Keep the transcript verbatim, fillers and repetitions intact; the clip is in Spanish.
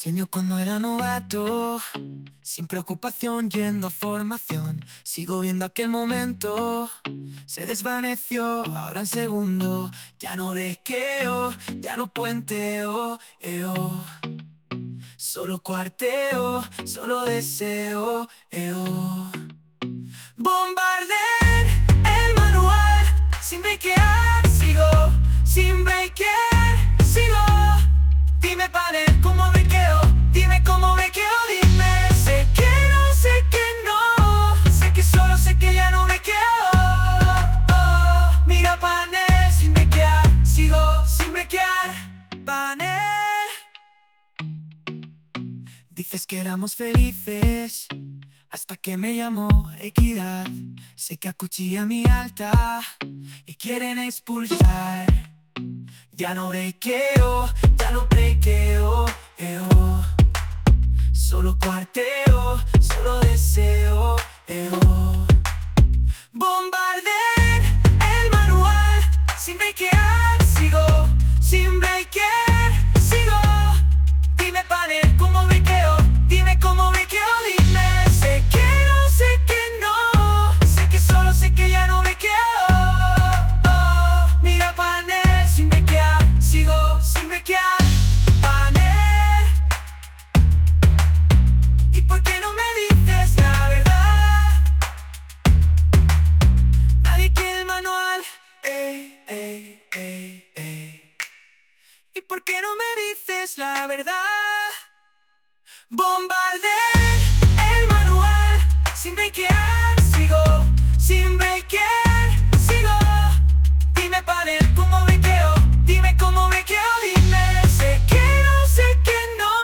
Sueño cuando era novato, sin preocupación yendo a formación. Sigo viendo aquel momento, se desvaneció, ahora en segundo. Ya no dequeo, ya no puenteo, eo. Solo cuarteo, solo deseo, eo. Bombardear el manual, sin breakear, sigo, sin breakear, sigo. Dime panel, ¿cómo me quedo? Dime cómo me quedo, dime. Sé que no, sé que no, sé que solo sé que ya no me quedo. Oh, mira panel, sin breakear, sigo, sin breakear, panel. Dices que éramos felices hasta que me llamó Equidad. Sé que acuchilla mi alta y quieren expulsar. Ya no breakeo, ya no breakeo, eo. Solo cuarteo, solo deseo, eo. Bombardear el manual, sin breakear, sigo, sin breakear, sigo. Dime panel, ¿cómo me quedo? Dime cómo me quedo, dime. Sé que no, sé que no, sé que solo sé que ya no me quedo. Oh, mira panel, sin breakear, sigo, sin breakear, panel. ¿Y por qué no me dices la verdad? Nadie quiere el manual, ey, ey, ey, ey. ¿Y por qué no me dices la verdad? Bombardear el manual, sin breakear, sigo, sin breakear.